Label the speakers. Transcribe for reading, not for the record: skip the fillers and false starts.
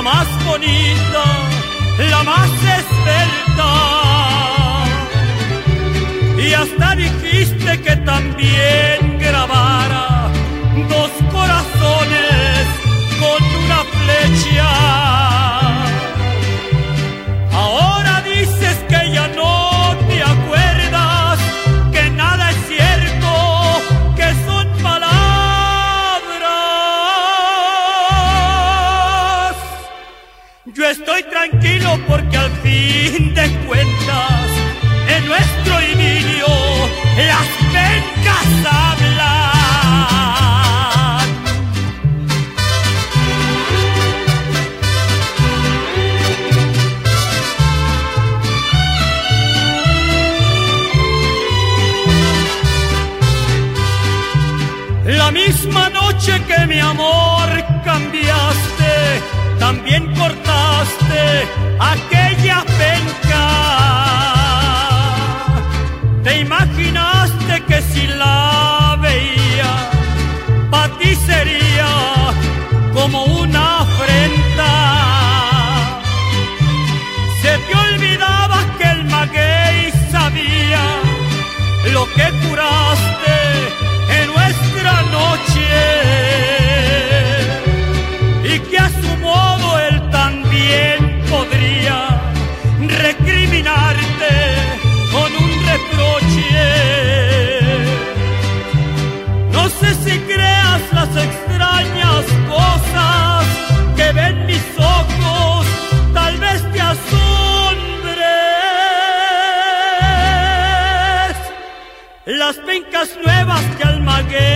Speaker 1: más bonita, la más esbelta. Y hasta dijiste que también grabara dos corazones con una flecha. Ahora dices que ya no te acuerdas, que nada es cierto, que son palabras. Yo estoy tranquilo porque al fin de cuentas en nuestro idilio las pencas hablan. La misma noche que mi amor cambiaste, también cortaste aquella penca. Te imaginaste que si la veía, pa' ti sería como una afrenta. Se te olvidaba que el maguey sabía lo que curaste en nuestra noche, y que a su modo él también podría recriminarte con un reproche. No sé si creas las extrañas cosas que ven mis ojos, tal vez te asombres las pencas nuevas que al maguey